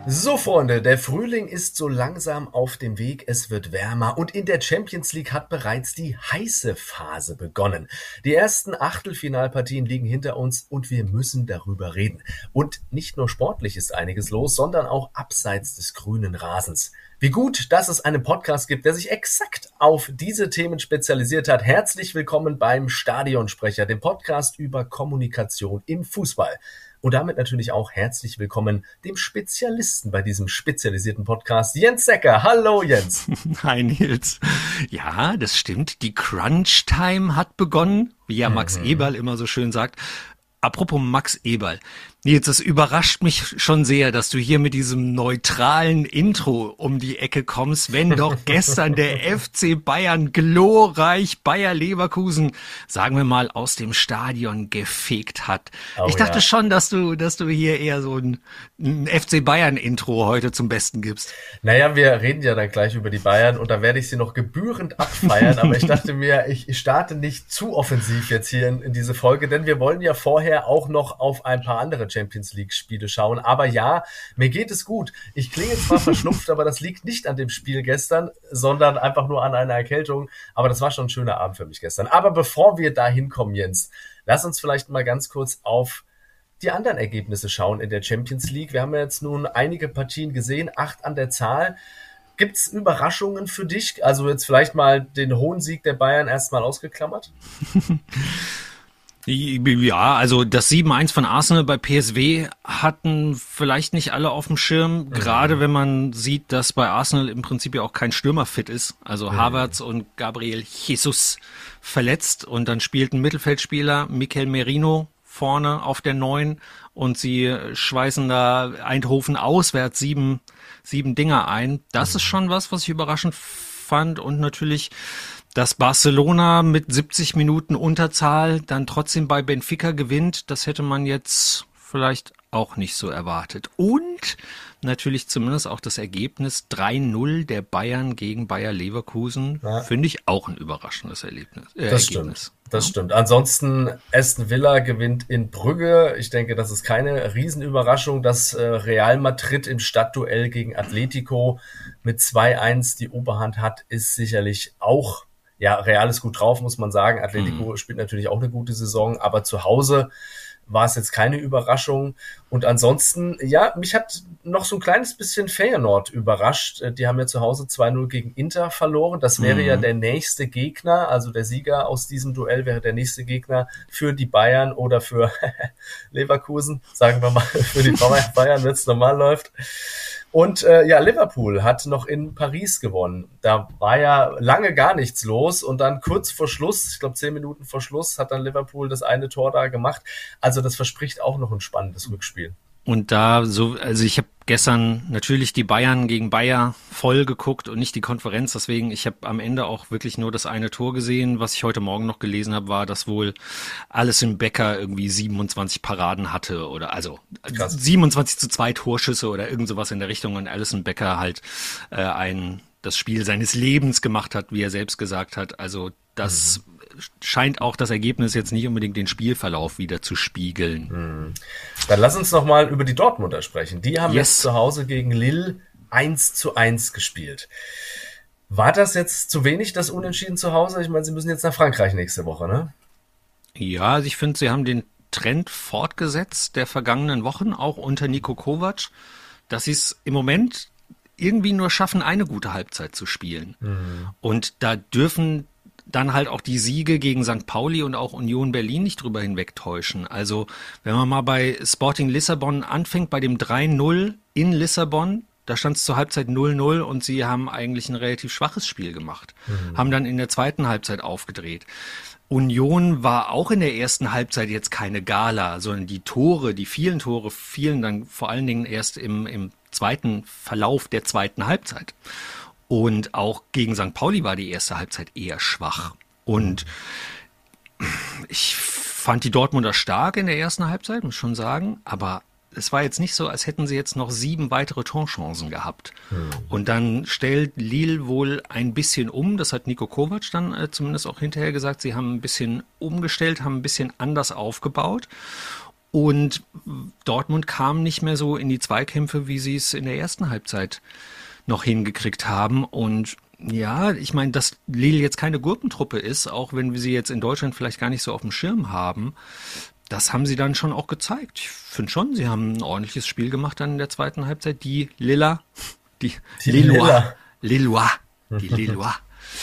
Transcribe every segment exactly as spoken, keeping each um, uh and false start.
So, Freunde, der Frühling ist so langsam auf dem Weg, es wird wärmer und in der Champions League hat bereits die heiße Phase begonnen. Die ersten Achtelfinalpartien liegen hinter uns und wir müssen darüber reden. Und nicht nur sportlich ist einiges los, sondern auch abseits des grünen Rasens. Wie gut, dass es einen Podcast gibt, der sich exakt auf diese Themen spezialisiert hat. Herzlich willkommen beim Stadionsprecher, dem Podcast über Kommunikation im Fußball. Und damit natürlich auch herzlich willkommen dem Spezialisten bei diesem spezialisierten Podcast, Jens Secker. Hallo Jens. Hi Nils. Ja, das stimmt. Die Crunch-Time hat begonnen, wie ja Max mhm. Eberl immer so schön sagt. Apropos Max Eberl. Nils, es überrascht mich schon sehr, dass du hier mit diesem neutralen Intro um die Ecke kommst, wenn doch gestern der F C Bayern glorreich Bayer Leverkusen, sagen wir mal, aus dem Stadion gefegt hat. Oh, ich dachte ja. schon, dass du, dass du hier eher so ein, ein F C Bayern Intro heute zum Besten gibst. Naja, wir reden ja dann gleich über die Bayern und da werde ich sie noch gebührend abfeiern, aber ich dachte mir, ich starte nicht zu offensiv jetzt hier in, in diese Folge, denn wir wollen ja vorher auch noch auf ein paar andere Champions League Spiele schauen. Aber ja, mir geht es gut. Ich klinge zwar verschnupft, aber das liegt nicht an dem Spiel gestern, sondern einfach nur an einer Erkältung. Aber das war schon ein schöner Abend für mich gestern. Aber bevor wir da hinkommen, Jens, lass uns vielleicht mal ganz kurz auf die anderen Ergebnisse schauen in der Champions League. Wir haben ja jetzt nun einige Partien gesehen, acht an der Zahl. Gibt's Überraschungen für dich? Also jetzt vielleicht mal den hohen Sieg der Bayern erstmal ausgeklammert? Ja, also das sieben eins von Arsenal bei P S V hatten vielleicht nicht alle auf dem Schirm, mhm. gerade wenn man sieht, dass bei Arsenal im Prinzip ja auch kein Stürmer fit ist. Also mhm. Havertz und Gabriel Jesus verletzt und dann spielt ein Mittelfeldspieler, Mikel Merino, vorne auf der neun und sie schweißen da Eindhoven auswärts sieben, sieben Dinger ein. Das mhm. ist schon was, was ich überraschend fand und natürlich dass Barcelona mit siebzig Minuten Unterzahl dann trotzdem bei Benfica gewinnt, das hätte man jetzt vielleicht auch nicht so erwartet. Und natürlich zumindest auch das Ergebnis drei null der Bayern gegen Bayer Leverkusen, ja. finde ich auch ein überraschendes Erlebnis, äh, das Ergebnis. Stimmt. Das stimmt. Ansonsten Aston Villa gewinnt in Brügge. Ich denke, das ist keine Riesenüberraschung, dass Real Madrid im Stadtduell gegen Atletico mit zwei eins die Oberhand hat, ist sicherlich auch ja, Real ist gut drauf, muss man sagen. Atletico mhm. spielt natürlich auch eine gute Saison, aber zu Hause war es jetzt keine Überraschung. Und ansonsten, ja, mich hat noch so ein kleines bisschen Feyenoord überrascht. Die haben ja zu Hause zwei null gegen Inter verloren. Das wäre mhm. ja der nächste Gegner, also der Sieger aus diesem Duell wäre der nächste Gegner für die Bayern oder für Leverkusen, sagen wir mal, für die Bayern, wenn es normal läuft. Und äh, ja, Liverpool hat noch in Paris gewonnen. Da war ja lange gar nichts los und dann kurz vor Schluss, ich glaube zehn Minuten vor Schluss, hat dann Liverpool das eine Tor da gemacht. Also das verspricht auch noch ein spannendes Rückspiel. Und da so, also ich habe gestern natürlich die Bayern gegen Bayer voll geguckt und nicht die Konferenz, deswegen ich habe am Ende auch wirklich nur das eine Tor gesehen. Was ich heute Morgen noch gelesen habe, war, dass wohl Alisson Becker irgendwie siebenundzwanzig Paraden hatte oder also Krass. siebenundzwanzig zu zwei Torschüsse oder irgend sowas in der Richtung und Alisson Becker halt äh, ein das Spiel seines Lebens gemacht hat, wie er selbst gesagt hat. Also das mhm. scheint auch das Ergebnis jetzt nicht unbedingt den Spielverlauf wieder zu spiegeln. Hm. Dann lass uns noch mal über die Dortmunder sprechen. Die haben yes. jetzt zu Hause gegen Lille eins zu eins gespielt. War das jetzt zu wenig, das Unentschieden zu Hause? Ich meine, sie müssen jetzt nach Frankreich nächste Woche, ne? Ja, also ich finde, sie haben den Trend fortgesetzt der vergangenen Wochen, auch unter Niko Kovac, dass sie es im Moment irgendwie nur schaffen, eine gute Halbzeit zu spielen. Mhm. Und da dürfen dann halt auch die Siege gegen Sankt Pauli und auch Union Berlin nicht drüber hinwegtäuschen. Also wenn man mal bei Sporting Lissabon anfängt, bei dem drei null in Lissabon, da stand es zur Halbzeit null null und sie haben eigentlich ein relativ schwaches Spiel gemacht. Mhm. Haben dann in der zweiten Halbzeit aufgedreht. Union war auch in der ersten Halbzeit jetzt keine Gala, sondern die Tore, die vielen Tore fielen dann vor allen Dingen erst im, im zweiten Verlauf der zweiten Halbzeit. Und auch gegen Sankt Pauli war die erste Halbzeit eher schwach. Und ich fand die Dortmunder stark in der ersten Halbzeit, muss schon sagen. Aber es war jetzt nicht so, als hätten sie jetzt noch sieben weitere Torchancen gehabt. Mhm. Und dann stellt Lille wohl ein bisschen um. Das hat Niko Kovac dann äh, zumindest auch hinterher gesagt. Sie haben ein bisschen umgestellt, haben ein bisschen anders aufgebaut. Und Dortmund kam nicht mehr so in die Zweikämpfe, wie sie es in der ersten Halbzeit noch hingekriegt haben. Und ja, ich meine, dass Lille jetzt keine Gurkentruppe ist, auch wenn wir sie jetzt in Deutschland vielleicht gar nicht so auf dem Schirm haben, das haben sie dann schon auch gezeigt. Ich finde schon, sie haben ein ordentliches Spiel gemacht dann in der zweiten Halbzeit. Die Lilla, die, die Lillois, Lillois, die Lillois.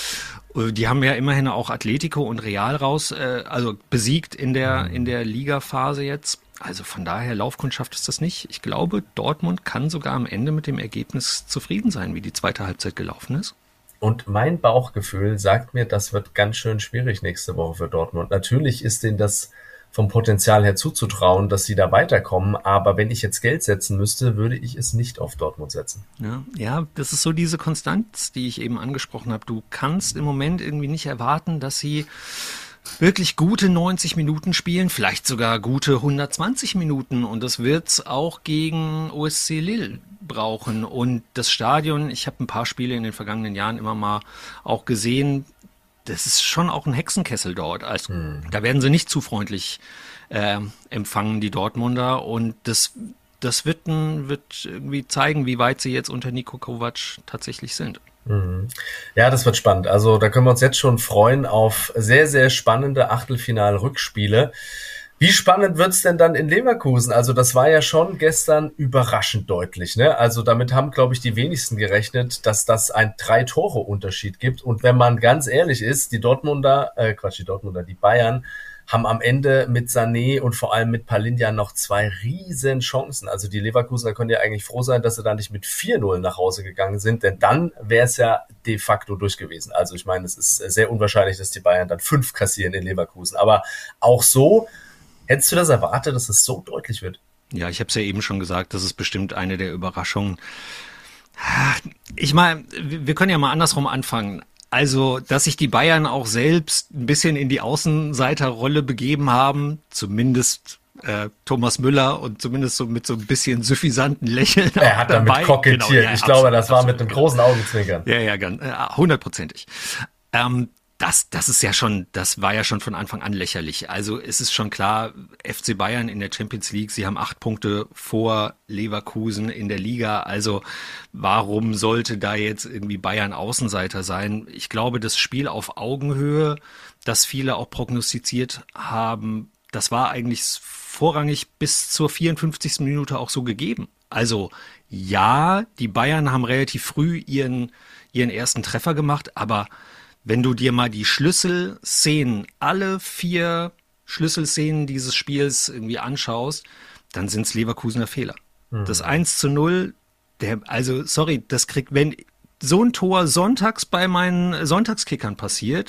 Die haben ja immerhin auch Atletico und Real raus, äh, also besiegt in der, in der Ligaphase jetzt. Also von daher, Laufkundschaft ist das nicht. Ich glaube, Dortmund kann sogar am Ende mit dem Ergebnis zufrieden sein, wie die zweite Halbzeit gelaufen ist. Und mein Bauchgefühl sagt mir, das wird ganz schön schwierig nächste Woche für Dortmund. Natürlich ist denen das vom Potenzial her zuzutrauen, dass sie da weiterkommen. Aber wenn ich jetzt Geld setzen müsste, würde ich es nicht auf Dortmund setzen. Ja, ja, das ist so diese Konstanz, die ich eben angesprochen habe. Du kannst im Moment irgendwie nicht erwarten, dass sie wirklich gute neunzig Minuten spielen, vielleicht sogar gute hundertzwanzig Minuten. Und das wird's auch gegen O S C Lille brauchen. Und das Stadion, ich habe ein paar Spiele in den vergangenen Jahren immer mal auch gesehen, das ist schon auch ein Hexenkessel dort. Also, hm. Da werden sie nicht zu freundlich äh, empfangen, die Dortmunder. Und das, das wird, ein, wird irgendwie zeigen, wie weit sie jetzt unter Niko Kovac tatsächlich sind. Ja, das wird spannend. Also da können wir uns jetzt schon freuen auf sehr, sehr spannende Achtelfinal-Rückspiele. Wie spannend wird's denn dann in Leverkusen? Also das war ja schon gestern überraschend deutlich, ne? Also damit haben, glaube ich, die wenigsten gerechnet, dass das ein Drei-Tore-Unterschied gibt. Und wenn man ganz ehrlich ist, die Dortmunder, äh, Quatsch, die Dortmunder, die Bayern haben am Ende mit Sané und vor allem mit Palinja noch zwei riesen Chancen. Also die Leverkusener können ja eigentlich froh sein, dass sie da nicht mit vier null nach Hause gegangen sind, denn dann wäre es ja de facto durch gewesen. Also ich meine, es ist sehr unwahrscheinlich, dass die Bayern dann fünf kassieren in Leverkusen. Aber auch so, hättest du das erwartet, dass es so deutlich wird? Ja, ich habe es ja eben schon gesagt, das ist bestimmt eine der Überraschungen. Ich meine, wir können ja mal andersrum anfangen. Also, dass sich die Bayern auch selbst ein bisschen in die Außenseiterrolle begeben haben, zumindest äh, Thomas Müller und zumindest so mit so ein bisschen suffisanten Lächeln. Er hat damit dabei kokettiert. Genau, ja, ich absolut, glaube, das war mit einem genau. großen Augenzwinkern. Ja, ja, ganz, äh, hundertprozentig. Ähm, das, das ist ja schon, das war ja schon von Anfang an lächerlich. Also es ist schon klar, F C Bayern in der Champions League, sie haben acht Punkte vor Leverkusen in der Liga. Also warum sollte da jetzt irgendwie Bayern Außenseiter sein? Ich glaube, das Spiel auf Augenhöhe, das viele auch prognostiziert haben, das war eigentlich vorrangig bis zur vierundfünfzigsten Minute auch so gegeben. Also ja, die Bayern haben relativ früh ihren, ihren ersten Treffer gemacht, aber wenn du dir mal die Schlüsselszenen, alle vier Schlüsselszenen dieses Spiels irgendwie anschaust, dann sind es Leverkusener Fehler. Mhm. Das eins zu null, der, also sorry, das kriegt, wenn so ein Tor sonntags bei meinen Sonntagskickern passiert,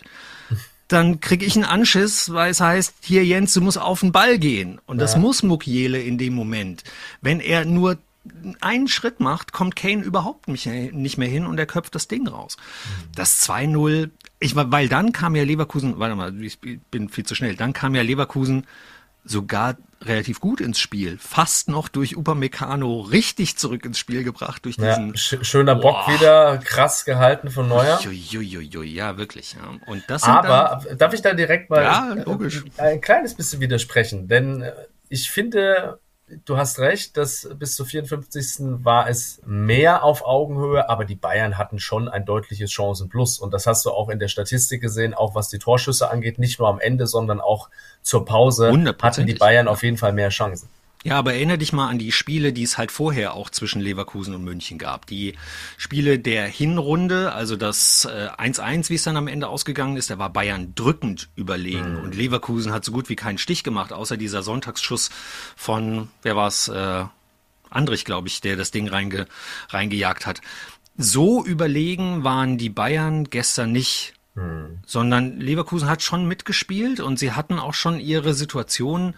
dann kriege ich einen Anschiss, weil es heißt, hier Jens, du musst auf den Ball gehen. Und das ja. muss Mukiele in dem Moment. Wenn er nur einen Schritt macht, kommt Kane überhaupt nicht mehr hin und er köpft das Ding raus. Das zwei null, ich, weil dann kam ja Leverkusen, warte mal, ich bin viel zu schnell, dann kam ja Leverkusen sogar relativ gut ins Spiel. Fast noch durch Upamecano richtig zurück ins Spiel gebracht. Durch diesen ja, sch- schöner Bock boah. wieder, krass gehalten von Neuer. Uiuiui, ja, wirklich. Ja. Und das Aber, dann, darf ich da direkt mal ja, logisch. ein kleines bisschen widersprechen? Denn ich finde, du hast recht, dass bis zur vierundfünfzigsten war es mehr auf Augenhöhe, aber die Bayern hatten schon ein deutliches Chancenplus. Und das hast du auch in der Statistik gesehen, auch was die Torschüsse angeht, nicht nur am Ende, sondern auch zur Pause hatten die Bayern auf jeden Fall mehr Chancen. Ja, aber erinnere dich mal an die Spiele, die es halt vorher auch zwischen Leverkusen und München gab. Die Spiele der Hinrunde, also das äh, eins eins, wie es dann am Ende ausgegangen ist, da war Bayern drückend überlegen. Mhm. Und Leverkusen hat so gut wie keinen Stich gemacht, außer dieser Sonntagsschuss von, wer war es, äh, Andrich, glaube ich, der das Ding reinge, reingejagt hat. So überlegen waren die Bayern gestern nicht. Mhm. Sondern Leverkusen hat schon mitgespielt und sie hatten auch schon ihre Situationen.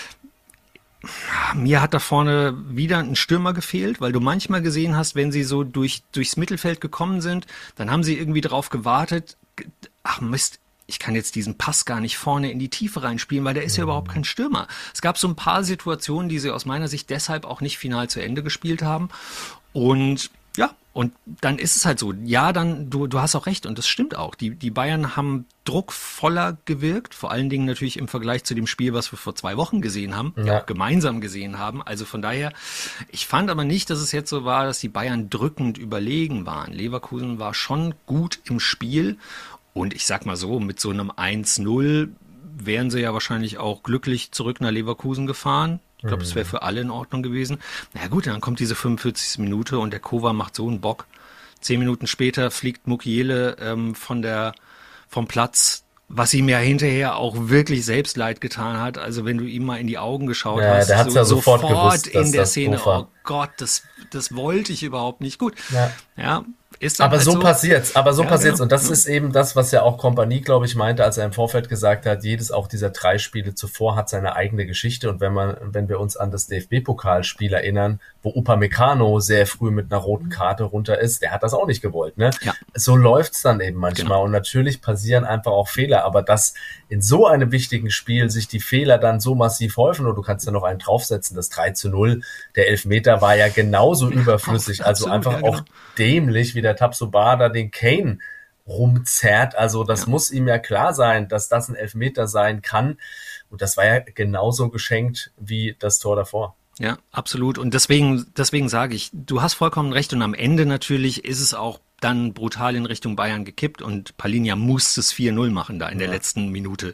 Mir hat da vorne wieder ein Stürmer gefehlt, weil du manchmal gesehen hast, wenn sie so durch, durchs Mittelfeld gekommen sind, dann haben sie irgendwie drauf gewartet, ach Mist, ich kann jetzt diesen Pass gar nicht vorne in die Tiefe reinspielen, weil der ist ja überhaupt kein Stürmer. Es gab so ein paar Situationen, die sie aus meiner Sicht deshalb auch nicht final zu Ende gespielt haben. Und ja, Und dann ist es halt so, ja, dann, du, du hast auch recht und das stimmt auch. Die, die Bayern haben druckvoller gewirkt, vor allen Dingen natürlich im Vergleich zu dem Spiel, was wir vor zwei Wochen gesehen haben, ja, ja auch gemeinsam gesehen haben. Also von daher, ich fand aber nicht, dass es jetzt so war, dass die Bayern drückend überlegen waren. Leverkusen war schon gut im Spiel und ich sag mal so, mit so einem eins null wären sie ja wahrscheinlich auch glücklich zurück nach Leverkusen gefahren. Ich glaube, das wäre für alle in Ordnung gewesen. Na gut, dann kommt diese fünfundvierzigste Minute und der Kova macht so einen Bock. Zehn Minuten später fliegt Mukiele ähm, von der, vom Platz, was ihm ja hinterher auch wirklich selbst leid getan hat. Also wenn du ihm mal in die Augen geschaut ja, hast, der hat's so, ja sofort, sofort gewusst, in der Szene, Ufer. oh Gott, das, das wollte ich überhaupt nicht. Gut, ja. ja Ist dann aber halt so, so passiert's, aber so ja, passiert's. genau. Und das ja. ist eben das, was ja auch Kompanie, glaube ich, meinte, als er im Vorfeld gesagt hat, jedes auch dieser drei Spiele zuvor hat seine eigene Geschichte. Und wenn man, wenn wir uns an das D F B-Pokalspiel erinnern, wo Upamecano sehr früh mit einer roten Karte runter ist, der hat das auch nicht gewollt, ne? Ja. So läuft's dann eben manchmal. Genau. Und natürlich passieren einfach auch Fehler. Aber dass in so einem wichtigen Spiel sich die Fehler dann so massiv häufen, und du kannst ja noch einen draufsetzen, das drei zu null, der Elfmeter war ja genauso überflüssig. Also Absolut, einfach ja, genau. auch dämlich, wie der Tabsoba den Kane rumzerrt. Also das Ja. muss ihm ja klar sein, dass das ein Elfmeter sein kann. Und das war ja genauso geschenkt wie das Tor davor. Ja, absolut. Und deswegen, deswegen sage ich, du hast vollkommen recht. Und am Ende natürlich ist es auch dann brutal in Richtung Bayern gekippt und Palhinha muss es vier null machen da in der Ja. letzten Minute.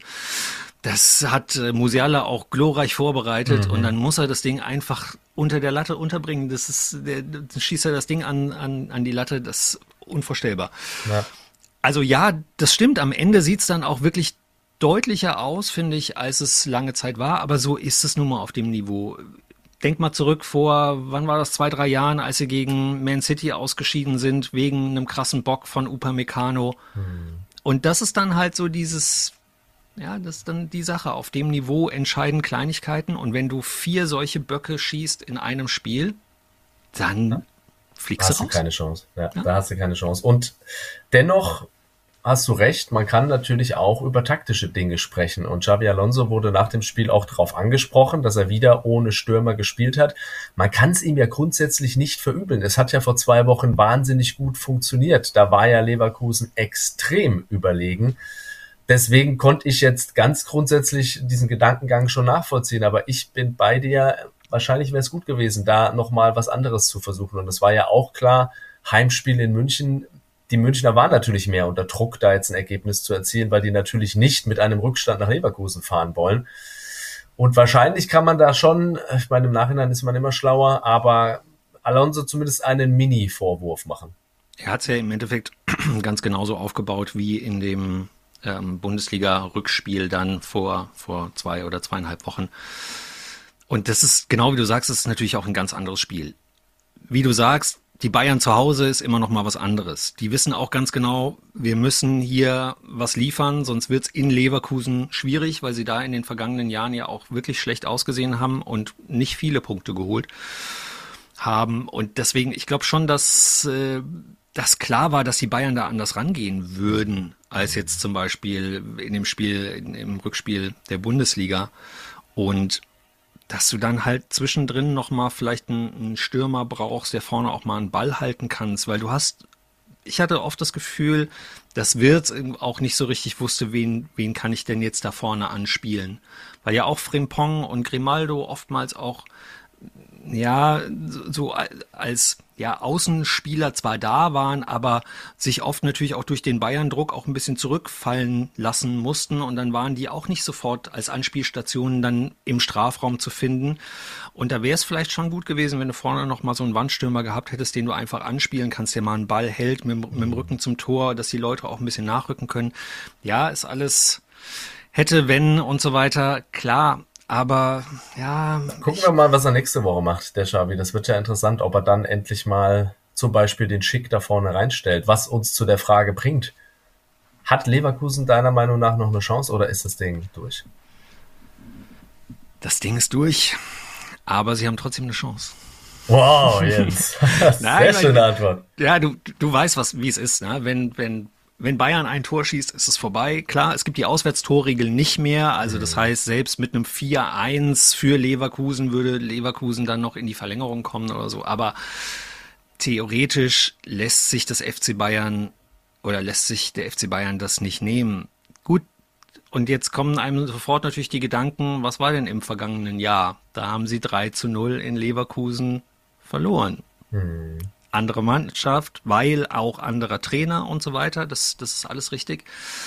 Das hat äh, Musiala auch glorreich vorbereitet Mhm. und dann muss er das Ding einfach unter der Latte unterbringen. Das ist, der, dann schießt er das Ding an, an, an die Latte, das ist unvorstellbar. Ja. Also ja, das stimmt. Am Ende sieht's dann auch wirklich deutlicher aus, finde ich, als es lange Zeit war. Aber so ist es nun mal auf dem Niveau. Denk mal zurück vor, wann war das, zwei, drei Jahren, als sie gegen Man City ausgeschieden sind, wegen einem krassen Bock von Upamecano. Mhm. Und das ist dann halt so dieses, ja, das ist dann die Sache. Auf dem Niveau entscheiden Kleinigkeiten. Und wenn du vier solche Böcke schießt in einem Spiel, dann Ja. fliegst hast du du raus. keine Chance. Ja, Ja. da hast du keine Chance. Und dennoch hast du recht, man kann natürlich auch über taktische Dinge sprechen. Und Xabi Alonso wurde nach dem Spiel auch darauf angesprochen, dass er wieder ohne Stürmer gespielt hat. Man kann es ihm ja grundsätzlich nicht verübeln. Es hat ja vor zwei Wochen wahnsinnig gut funktioniert. Da war ja Leverkusen extrem überlegen. Deswegen konnte ich jetzt ganz grundsätzlich diesen Gedankengang schon nachvollziehen. Aber ich bin bei dir, wahrscheinlich wäre es gut gewesen, da nochmal was anderes zu versuchen. Und es war ja auch klar, Heimspiel in München. Die Münchner waren natürlich mehr unter Druck, da jetzt ein Ergebnis zu erzielen, weil die natürlich nicht mit einem Rückstand nach Leverkusen fahren wollen. Und wahrscheinlich kann man da schon, ich meine, im Nachhinein ist man immer schlauer, aber Alonso zumindest einen Mini-Vorwurf machen. Er hat es ja im Endeffekt ganz genauso aufgebaut wie in dem ähm, Bundesliga-Rückspiel dann vor, vor zwei oder zweieinhalb Wochen. Und das ist, genau wie du sagst, das ist natürlich auch ein ganz anderes Spiel. Wie du sagst, die Bayern zu Hause ist immer noch mal was anderes. Die wissen auch ganz genau, wir müssen hier was liefern, sonst wird's in Leverkusen schwierig, weil sie da in den vergangenen Jahren ja auch wirklich schlecht ausgesehen haben und nicht viele Punkte geholt haben. Und deswegen, ich glaube schon, dass äh, das klar war, dass die Bayern da anders rangehen würden, als jetzt zum Beispiel in dem Spiel, in, im Rückspiel der Bundesliga. Und dass du dann halt zwischendrin nochmal vielleicht einen, einen Stürmer brauchst, der vorne auch mal einen Ball halten kannst, weil du hast, ich hatte oft das Gefühl, dass Wirtz auch nicht so richtig wusste, wen, wen kann ich denn jetzt da vorne anspielen. Weil ja auch Frimpong und Grimaldo oftmals auch, ja, so als ja Außenspieler zwar da waren, aber sich oft natürlich auch durch den Bayern-Druck auch ein bisschen zurückfallen lassen mussten und dann waren die auch nicht sofort als Anspielstationen dann im Strafraum zu finden. Und da wäre es vielleicht schon gut gewesen, wenn du vorne noch mal so einen Wandstürmer gehabt hättest, den du einfach anspielen kannst, der mal einen Ball hält mit, mit dem Rücken zum Tor, dass die Leute auch ein bisschen nachrücken können. Ja, ist alles hätte, wenn und so weiter, klar. Aber ja. Gucken wir mal, was er nächste Woche macht, der Xavi. Das wird ja interessant, ob er dann endlich mal zum Beispiel den Schick da vorne reinstellt, was uns zu der Frage bringt. Hat Leverkusen deiner Meinung nach noch eine Chance oder ist das Ding durch? Das Ding ist durch, aber sie haben trotzdem eine Chance. Wow, Jens. Sehr schöne Antwort. Ja, du, du weißt, was, wie es ist, ne? Wenn, wenn, wenn Bayern ein Tor schießt, ist es vorbei. Klar, es gibt die Auswärtstorregel nicht mehr. Also das heißt, selbst mit einem vier eins für Leverkusen würde Leverkusen dann noch in die Verlängerung kommen oder so. Aber theoretisch lässt sich das F C Bayern oder lässt sich der F C Bayern das nicht nehmen. Gut, und jetzt kommen einem sofort natürlich die Gedanken, was war denn im vergangenen Jahr? Da haben sie drei zu null in Leverkusen verloren. Hm. Andere Mannschaft, weil auch anderer Trainer und so weiter, das, das ist alles richtig.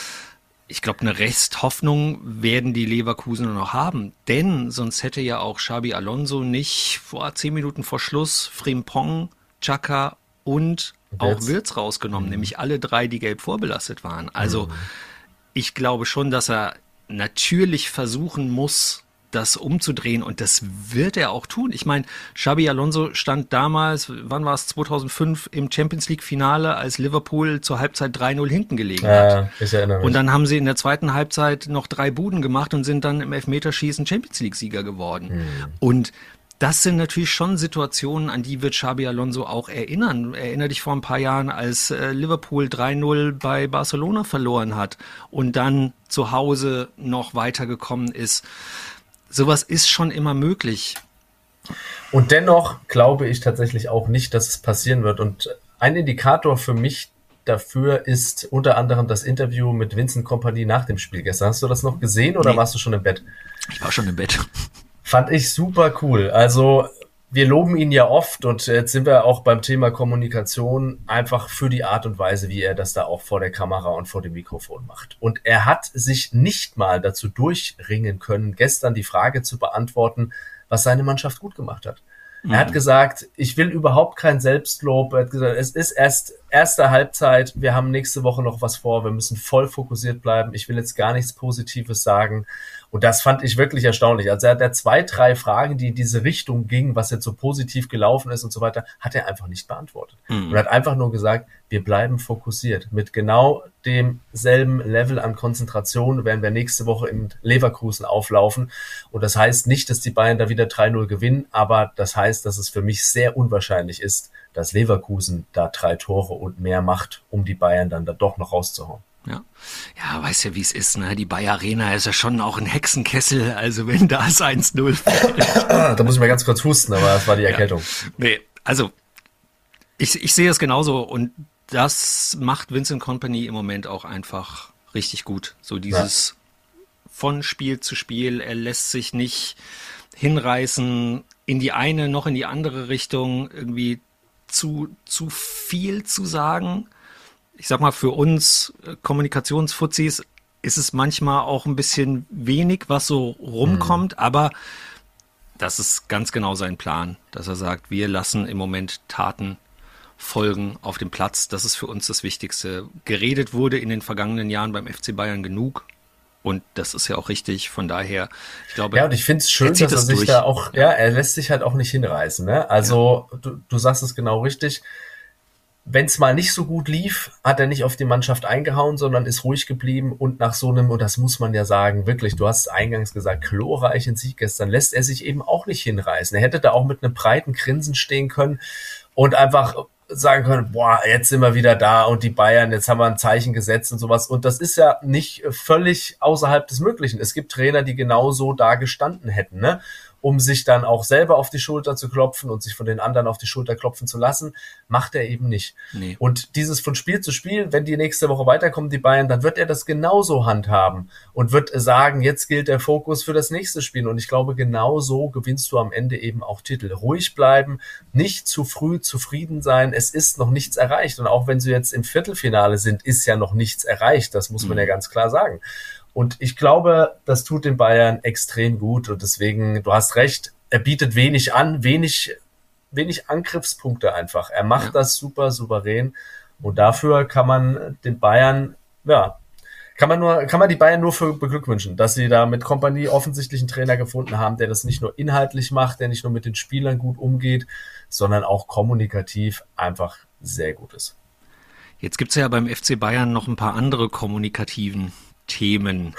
Ich glaube, eine Resthoffnung werden die Leverkusener noch haben, denn sonst hätte ja auch Xabi Alonso nicht vor zehn Minuten vor Schluss Frimpong, Xhaka und auch Wirtz rausgenommen, mhm. nämlich alle drei, die gelb vorbelastet waren. Also mhm. ich glaube schon, dass er natürlich versuchen muss, das umzudrehen, und das wird er auch tun. Ich meine, Xabi Alonso stand damals, wann war es, zweitausendfünf im Champions-League-Finale, als Liverpool zur Halbzeit drei null hinten gelegen hat. Ja, ich erinnere mich. Und dann haben sie in der zweiten Halbzeit noch drei Buden gemacht und sind dann im Elfmeterschießen Champions-League-Sieger geworden. Hm. Und das sind natürlich schon Situationen, an die wird Xabi Alonso auch erinnern. Erinnere dich vor ein paar Jahren, als Liverpool drei null bei Barcelona verloren hat und dann zu Hause noch weitergekommen ist. Sowas ist schon immer möglich. Und dennoch glaube ich tatsächlich auch nicht, dass es passieren wird. Und ein Indikator für mich dafür ist unter anderem das Interview mit Vincent Kompany nach dem Spiel gestern. Hast du das noch gesehen oder nee. warst du schon im Bett? Ich war schon im Bett. Fand ich super cool. Also wir loben ihn ja oft, und jetzt sind wir auch beim Thema Kommunikation, einfach für die Art und Weise, wie er das da auch vor der Kamera und vor dem Mikrofon macht. Und er hat sich nicht mal dazu durchringen können, gestern die Frage zu beantworten, was seine Mannschaft gut gemacht hat. Mhm. Er hat gesagt, ich will überhaupt kein Selbstlob. Er hat gesagt, es ist erst erste Halbzeit, wir haben nächste Woche noch was vor, wir müssen voll fokussiert bleiben. Ich will jetzt gar nichts Positives sagen. Und das fand ich wirklich erstaunlich. Also er hat zwei, drei Fragen, die in diese Richtung gingen, was jetzt so positiv gelaufen ist und so weiter, hat er einfach nicht beantwortet. Mhm. Und hat einfach nur gesagt, wir bleiben fokussiert. Mit genau demselben Level an Konzentration werden wir nächste Woche in Leverkusen auflaufen. Und das heißt nicht, dass die Bayern da wieder drei null gewinnen, aber das heißt, dass es für mich sehr unwahrscheinlich ist, dass Leverkusen da drei Tore und mehr macht, um die Bayern dann da doch noch rauszuhauen. Ja, ja, weißt ja, wie es ist, ne? Die Bayer Arena ist ja schon auch ein Hexenkessel, also wenn das eins null fällt. Da muss ich mal ganz kurz husten, aber das war die Erkältung. Ja. Nee, also ich, ich sehe es genauso, und das macht Vincent Kompany im Moment auch einfach richtig gut. So dieses ja. von Spiel zu Spiel, er lässt sich nicht hinreißen, in die eine noch in die andere Richtung irgendwie zu, zu viel zu sagen. Ich sag mal, für uns Kommunikationsfuzis ist es manchmal auch ein bisschen wenig, was so rumkommt, mhm. aber das ist ganz genau sein Plan, dass er sagt, wir lassen im Moment Taten folgen auf dem Platz. Das ist für uns das Wichtigste. Geredet wurde in den vergangenen Jahren beim F C Bayern genug, und das ist ja auch richtig. Von daher, ich glaube, ja, und ich finde es schön, dass er sich durch. da auch, ja, er lässt sich halt auch nicht hinreißen. Ne? Also ja. du, du sagst es genau richtig. Wenn es mal nicht so gut lief, hat er nicht auf die Mannschaft eingehauen, sondern ist ruhig geblieben, und nach so einem, und das muss man ja sagen, wirklich, du hast es eingangs gesagt, glorreichen Sieg gestern, lässt er sich eben auch nicht hinreißen. Er hätte da auch mit einem breiten Grinsen stehen können und einfach sagen können, boah, jetzt sind wir wieder da und die Bayern, jetzt haben wir ein Zeichen gesetzt und sowas. Und das ist ja nicht völlig außerhalb des Möglichen. Es gibt Trainer, die genauso da gestanden hätten, ne? Um sich dann auch selber auf die Schulter zu klopfen und sich von den anderen auf die Schulter klopfen zu lassen, macht er eben nicht. Nee. Und dieses von Spiel zu Spiel, wenn die nächste Woche weiterkommen, die Bayern, dann wird er das genauso handhaben und wird sagen, jetzt gilt der Fokus für das nächste Spiel. Und ich glaube, genauso gewinnst du am Ende eben auch Titel. Ruhig bleiben, nicht zu früh zufrieden sein, es ist noch nichts erreicht. Und auch wenn sie jetzt im Viertelfinale sind, ist ja noch nichts erreicht. Das muss man mhm. ja ganz klar sagen. Und ich glaube, das tut den Bayern extrem gut, und deswegen, du hast recht, er bietet wenig an, wenig, wenig Angriffspunkte einfach. Er macht ja. das super souverän, und dafür kann man den Bayern, ja, kann man nur, kann man die Bayern nur für beglückwünschen, dass sie da mit Kompany offensichtlich einen Trainer gefunden haben, der das nicht nur inhaltlich macht, der nicht nur mit den Spielern gut umgeht, sondern auch kommunikativ einfach sehr gut ist. Jetzt gibt's ja beim F C Bayern noch ein paar andere kommunikativen Themen,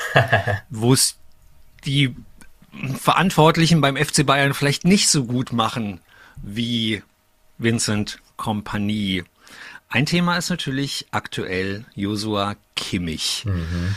wo es die Verantwortlichen beim F C Bayern vielleicht nicht so gut machen wie Vincent Kompany. Ein Thema ist natürlich aktuell Joshua Kimmich. Mhm.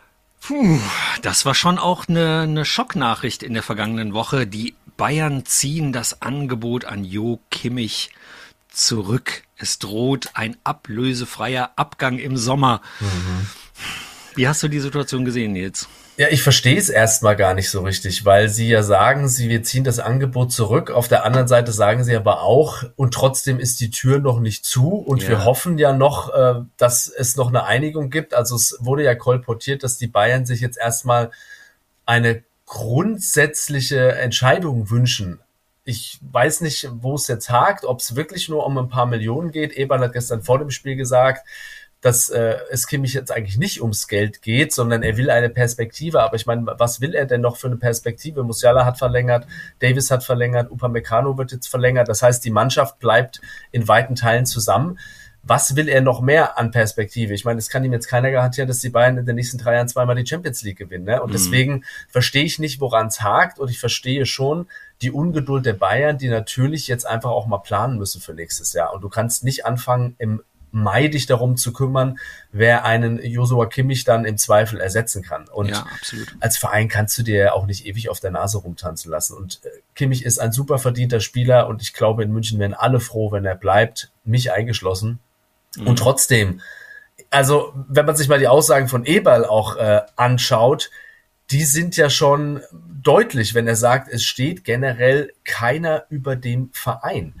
Puh, das war schon auch eine, eine Schocknachricht in der vergangenen Woche. Die Bayern ziehen das Angebot an Jo Kimmich zurück. Es droht ein ablösefreier Abgang im Sommer. Mhm. Wie hast du die Situation gesehen, Nils? Ja, ich verstehe es erstmal gar nicht so richtig, weil sie ja sagen, sie wir ziehen das Angebot zurück. Auf der anderen Seite sagen sie aber auch, und trotzdem ist die Tür noch nicht zu. Und ja. wir hoffen ja noch, äh, dass es noch eine Einigung gibt. Also es wurde ja kolportiert, dass die Bayern sich jetzt erstmal eine grundsätzliche Entscheidung wünschen. Ich weiß nicht, wo es jetzt hakt, ob es wirklich nur um ein paar Millionen geht. Eberl hat gestern vor dem Spiel gesagt, dass äh, es Kimmich jetzt eigentlich nicht ums Geld geht, sondern er will eine Perspektive. Aber ich meine, was will er denn noch für eine Perspektive? Musiala hat verlängert, Davis hat verlängert, Upamecano wird jetzt verlängert. Das heißt, die Mannschaft bleibt in weiten Teilen zusammen. Was will er noch mehr an Perspektive? Ich meine, es kann ihm jetzt keiner garantieren, dass die Bayern in den nächsten drei Jahren zweimal die Champions League gewinnen. Ne? Und mhm. deswegen verstehe ich nicht, woran es hakt. Und ich verstehe schon die Ungeduld der Bayern, die natürlich jetzt einfach auch mal planen müssen für nächstes Jahr. Und du kannst nicht anfangen, im Mai dich darum zu kümmern, wer einen Joshua Kimmich dann im Zweifel ersetzen kann. Und ja, absolut. Als Verein kannst du dir auch nicht ewig auf der Nase rumtanzen lassen. Und äh, Kimmich ist ein super verdienter Spieler und ich glaube, in München wären alle froh, wenn er bleibt, mich eingeschlossen. Mhm. Und trotzdem, also wenn man sich mal die Aussagen von Eberl auch äh, anschaut, die sind ja schon deutlich, wenn er sagt, es steht generell keiner über dem Verein.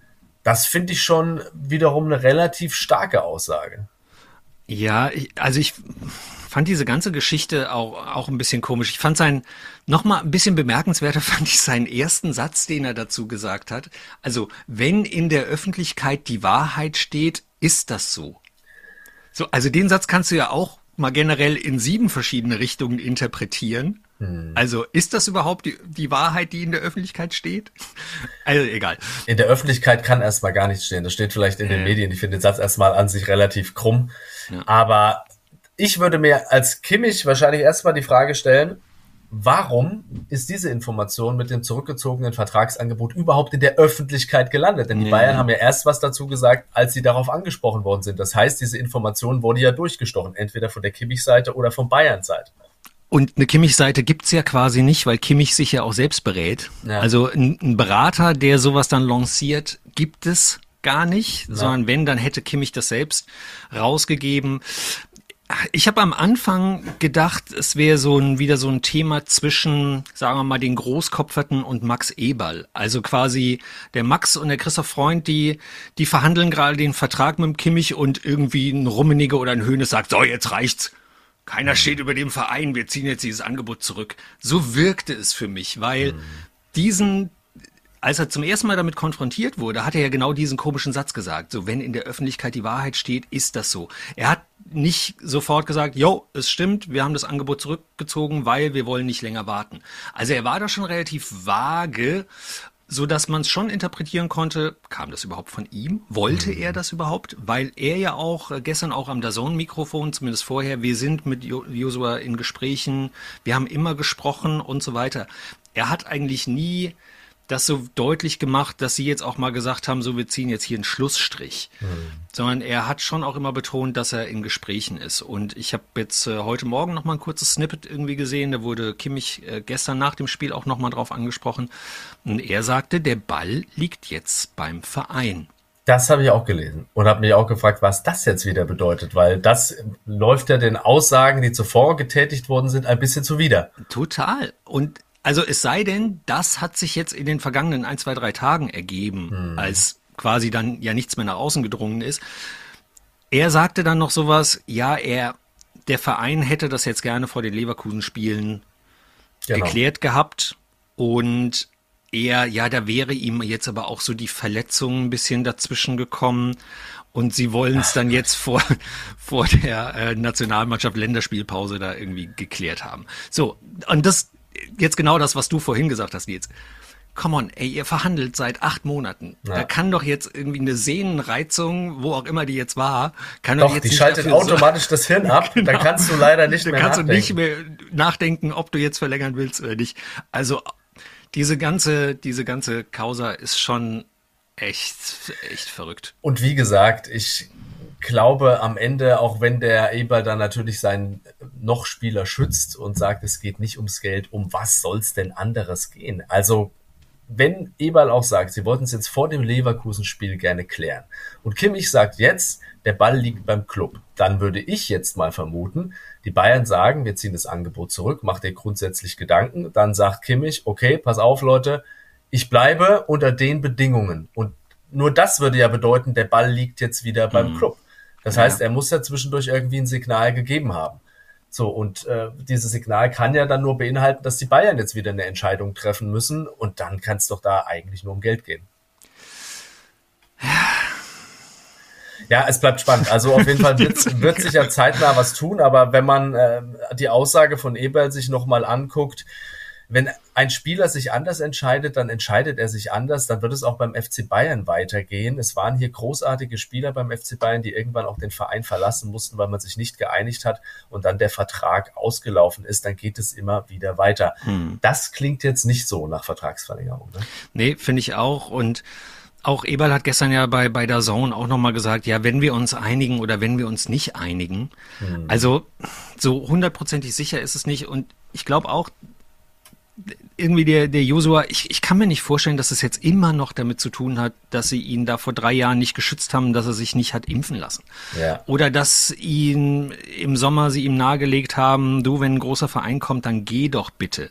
Das finde ich schon wiederum eine relativ starke Aussage. Ja, ich, also ich fand diese ganze Geschichte auch, auch ein bisschen komisch. Ich fand seinen, nochmal ein bisschen bemerkenswerter fand ich seinen ersten Satz, den er dazu gesagt hat. Also, wenn in der Öffentlichkeit die Wahrheit steht, ist das so. So, also den Satz kannst du ja auch mal generell in sieben verschiedene Richtungen interpretieren. Hm. Also ist das überhaupt die, die Wahrheit, die in der Öffentlichkeit steht? Also egal. In der Öffentlichkeit kann erstmal gar nichts stehen. Das steht vielleicht in äh. den Medien. Ich finde den Satz erstmal an sich relativ krumm. Ja. Aber ich würde mir als Kimmich wahrscheinlich erstmal die Frage stellen, warum ist diese Information mit dem zurückgezogenen Vertragsangebot überhaupt in der Öffentlichkeit gelandet? Denn die ja. Bayern haben ja erst was dazu gesagt, als sie darauf angesprochen worden sind. Das heißt, diese Information wurde ja durchgestochen, entweder von der Kimmich-Seite oder von Bayern-Seite. Und eine Kimmich-Seite gibt's ja quasi nicht, weil Kimmich sich ja auch selbst berät. Ja. Also ein, ein Berater, der sowas dann lanciert, gibt es gar nicht, ja. sondern wenn, dann hätte Kimmich das selbst rausgegeben. Ich habe am Anfang gedacht, es wäre so ein, wieder so ein Thema zwischen, sagen wir mal, den Großkopferten und Max Eberl. Also quasi der Max und der Christoph Freund, die die verhandeln gerade den Vertrag mit dem Kimmich und irgendwie ein Rummenigge oder ein Hoeneß sagt, so, jetzt reicht's. Keiner steht über dem Verein, wir ziehen jetzt dieses Angebot zurück. So wirkte es für mich, weil mhm. diesen, als er zum ersten Mal damit konfrontiert wurde, hat er ja genau diesen komischen Satz gesagt. So, wenn in der Öffentlichkeit die Wahrheit steht, ist das so. Er hat nicht sofort gesagt, jo, es stimmt, wir haben das Angebot zurückgezogen, weil wir wollen nicht länger warten. Also er war da schon relativ vage, so dass man es schon interpretieren konnte, kam das überhaupt von ihm? Wollte er das überhaupt? Weil er ja auch gestern auch am D A Z N-Mikrofon, zumindest vorher, wir sind mit Joshua in Gesprächen, wir haben immer gesprochen und so weiter. Er hat eigentlich nie das so deutlich gemacht, dass sie jetzt auch mal gesagt haben, so wir ziehen jetzt hier einen Schlussstrich. Mhm. Sondern er hat schon auch immer betont, dass er in Gesprächen ist. Und ich habe jetzt äh, heute Morgen noch mal ein kurzes Snippet irgendwie gesehen, da wurde Kimmich äh, gestern nach dem Spiel auch noch mal drauf angesprochen. Und er sagte, der Ball liegt jetzt beim Verein. Das habe ich auch gelesen und habe mich auch gefragt, was das jetzt wieder bedeutet, weil das läuft ja den Aussagen, die zuvor getätigt worden sind, ein bisschen zuwider. Total. Und also es sei denn, das hat sich jetzt in den vergangenen ein, zwei, drei Tagen ergeben, hm. als quasi dann ja nichts mehr nach außen gedrungen ist. Er sagte dann noch sowas, ja, er, der Verein hätte das jetzt gerne vor den Leverkusen-Spielen genau. geklärt gehabt und er, ja, da wäre ihm jetzt aber auch so die Verletzung ein bisschen dazwischen gekommen und sie wollen es dann jetzt vor, vor der äh, Nationalmannschaft Länderspielpause da irgendwie geklärt haben. So, und das jetzt genau das, was du vorhin gesagt hast, Nils. Come on, ey, ihr verhandelt seit acht Monaten. Ja. Da kann doch jetzt irgendwie eine Sehnenreizung, wo auch immer die jetzt war, kann doch, doch jetzt die schaltet automatisch so das Hirn ab. Genau. Da kannst du leider nicht da mehr kannst nachdenken. Du nicht mehr nachdenken, ob du jetzt verlängern willst oder nicht. Also diese ganze, diese ganze Causa ist schon echt, echt verrückt. Und wie gesagt, ich glaube am Ende, auch wenn der Eberl dann natürlich seinen noch Spieler schützt und sagt, es geht nicht ums Geld, um was soll's denn anderes gehen? Also wenn Eberl auch sagt, sie wollten es jetzt vor dem Leverkusen-Spiel gerne klären und Kimmich sagt jetzt, der Ball liegt beim Club, dann würde ich jetzt mal vermuten, die Bayern sagen, wir ziehen das Angebot zurück, macht ihr grundsätzlich Gedanken, dann sagt Kimmich, okay, pass auf Leute, ich bleibe unter den Bedingungen und nur das würde ja bedeuten, der Ball liegt jetzt wieder beim mhm. Club. Das heißt, er muss ja zwischendurch irgendwie ein Signal gegeben haben. So, und äh, dieses Signal kann ja dann nur beinhalten, dass die Bayern jetzt wieder eine Entscheidung treffen müssen und dann kann es doch da eigentlich nur um Geld gehen. Ja, es bleibt spannend. Also auf jeden Fall wird, wird sich ja zeitnah was tun, aber wenn man äh, die Aussage von Eberl sich nochmal anguckt, wenn ein Spieler sich anders entscheidet, dann entscheidet er sich anders, dann wird es auch beim F C Bayern weitergehen. Es waren hier großartige Spieler beim F C Bayern, die irgendwann auch den Verein verlassen mussten, weil man sich nicht geeinigt hat und dann der Vertrag ausgelaufen ist, dann geht es immer wieder weiter. Hm. Das klingt jetzt nicht so nach Vertragsverlängerung. Ne? Nee, finde ich auch. Und auch Eberl hat gestern ja bei, bei der Zone auch nochmal gesagt, ja, wenn wir uns einigen oder wenn wir uns nicht einigen. Hm. Also so hundertprozentig sicher ist es nicht. Und ich glaube auch, irgendwie der, der Josua, ich, ich kann mir nicht vorstellen, dass es jetzt immer noch damit zu tun hat, dass sie ihn da vor drei Jahren nicht geschützt haben, dass er sich nicht hat impfen lassen. Ja. Oder dass ihn im Sommer sie ihm nahegelegt haben, du, wenn ein großer Verein kommt, dann geh doch bitte.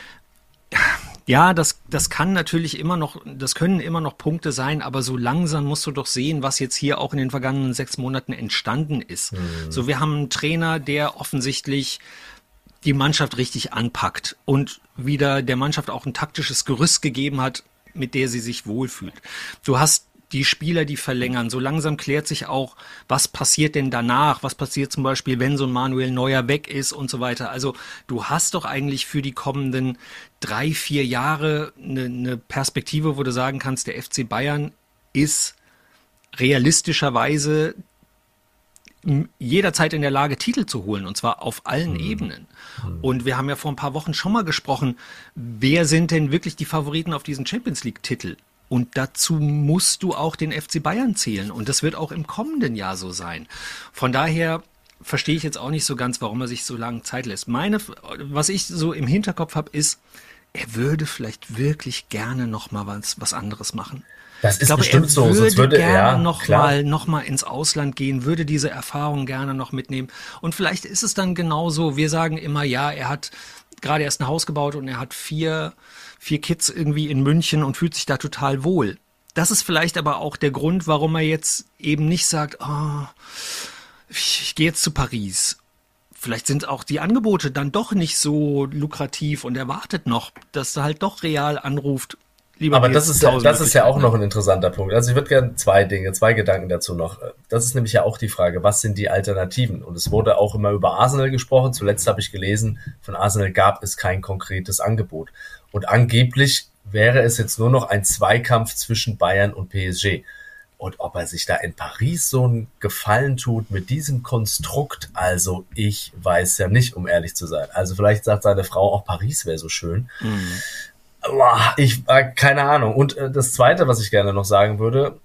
Ja, das, das kann natürlich immer noch, das können immer noch Punkte sein, aber so langsam musst du doch sehen, was jetzt hier auch in den vergangenen sechs Monaten entstanden ist. Mhm. So, wir haben einen Trainer, der offensichtlich die Mannschaft richtig anpackt und wieder der Mannschaft auch ein taktisches Gerüst gegeben hat, mit der sie sich wohlfühlt. Du hast die Spieler, die verlängern. So langsam klärt sich auch, was passiert denn danach? Was passiert zum Beispiel, wenn so ein Manuel Neuer weg ist und so weiter? Also du hast doch eigentlich für die kommenden drei, vier Jahre eine, eine Perspektive, wo du sagen kannst, der F C Bayern ist realistischerweise jederzeit in der Lage, Titel zu holen, und zwar auf allen mhm. Ebenen. Mhm. Und wir haben ja vor ein paar Wochen schon mal gesprochen, wer sind denn wirklich die Favoriten auf diesen Champions-League-Titel? Und dazu musst du auch den F C Bayern zählen. Und das wird auch im kommenden Jahr so sein. Von daher verstehe ich jetzt auch nicht so ganz, warum er sich so lange Zeit lässt. Meine, was ich so im Hinterkopf habe, ist, er würde vielleicht wirklich gerne noch mal was, was anderes machen. Das ist ich glaube, bestimmt er so. würde Sonst würde gerne er noch mal, noch mal ins Ausland gehen, würde diese Erfahrung gerne noch mitnehmen. Und vielleicht ist es dann genauso. Wir sagen immer, ja, er hat gerade erst ein Haus gebaut und er hat vier, vier Kids irgendwie in München und fühlt sich da total wohl. Das ist vielleicht aber auch der Grund, warum er jetzt eben nicht sagt, oh, ich, ich gehe jetzt zu Paris. Vielleicht sind auch die Angebote dann doch nicht so lukrativ und er wartet noch, dass er halt doch Real anruft. Lieber Aber das ist, ja, das ist ja auch noch ein interessanter Punkt. Also ich würde gerne zwei Dinge, zwei Gedanken dazu noch. Das ist nämlich ja auch die Frage, was sind die Alternativen? Und es wurde auch immer über Arsenal gesprochen. Zuletzt habe ich gelesen, von Arsenal gab es kein konkretes Angebot. Und angeblich wäre es jetzt nur noch ein Zweikampf zwischen Bayern und P S G. Und ob er sich da in Paris so einen Gefallen tut mit diesem Konstrukt, also ich weiß ja nicht, um ehrlich zu sein. Also vielleicht sagt seine Frau, auch Paris wäre so schön. Mhm. Boah, ich, äh, keine Ahnung. Und äh, das Zweite, was ich gerne noch sagen würde,